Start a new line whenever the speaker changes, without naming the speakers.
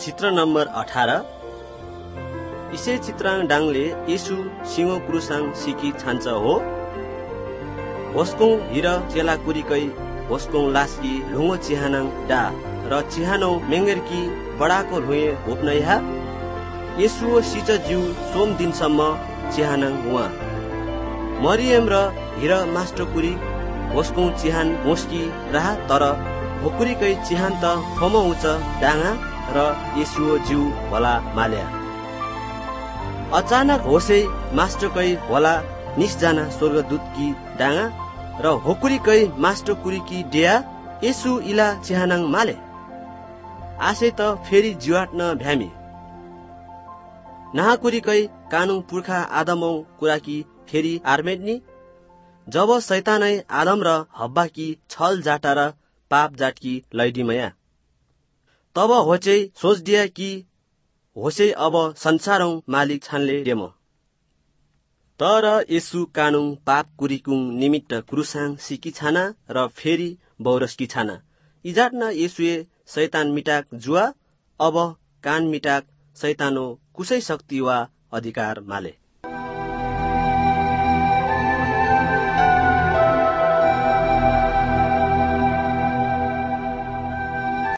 चित्र नम्बर 18 इसे चित्राङ डाङले येसु सिंहो क्रुसाङ सिकी छान्छ हो होस्कों हिर चेला कुरिकै होस्कों लास्की लुङो चिहानाङ डा र चिहानौ मेंगेरकी बडाको हुए होप्नैहा येसुओ सिच जिउ सोम दिनसम्म चिहानाङ उहाँ मरियम र हिर मास्टर कुरी होस्कों चिहान मोस्की रहा तर होकुरीकै चिहान त फोम उच डाङा र येसुओ जिउ होला माल्या अचानक होसै मास्टरकै होला निसजना स्वर्गदूतकी डाङा र होकुरीकै मास्टर कुरीकी डेया येसु इला चिहानाङ माले आसे त फेरि जिवाट्न भ्यामी नहाकुरीकै कानु पुर्खा आदमौ कुराकी फेरि आर्मेड्नी जब शैतानै आदम र हब्बाकी छल जाटा र पाप जाटकी लैडीमया तब होचै सोचदिया कि होसै अब संसारौं मालिक छानले डेम तर येसु कानुङ पाप कुरिकुङ निमित्त क्रुसाङ सिकी छाना र फेरि बौरसकी छाना इजाट्न येसुए शैतान मिटाक जुवा अब कान मिटाक शैतानो कुसै शक्ति वा अधिकार माले